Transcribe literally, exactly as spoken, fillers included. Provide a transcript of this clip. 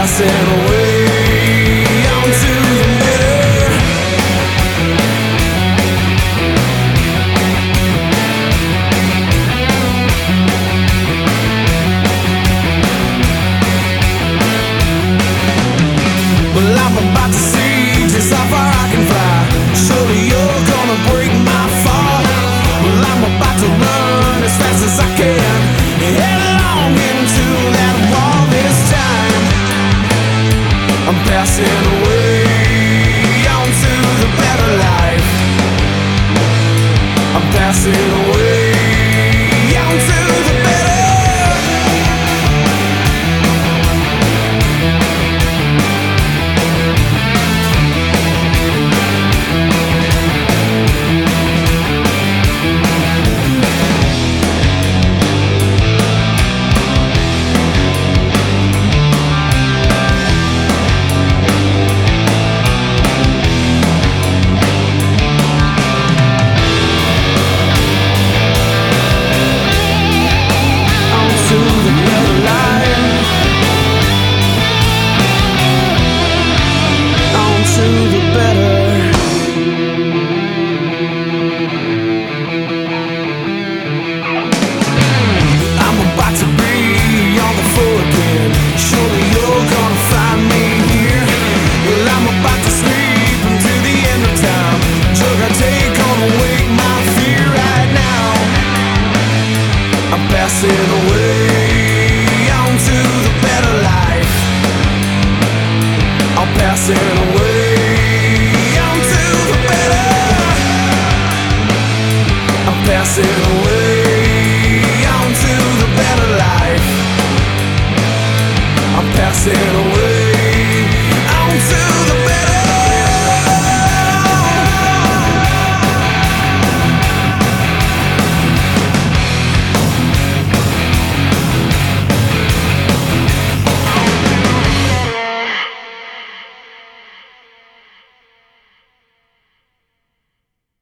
passing away onto the better. Well, I'm about to see just how far I can fly. Surely you're gonna break my fall. Well, I'm about to run as fast as I can, headlong into that wall this time. I'm passing away onto the better life. I'm passing away onto the better. Passing away onto the better life. I'm passing away onto the better. I'm passing away onto the better life. I'm passing away.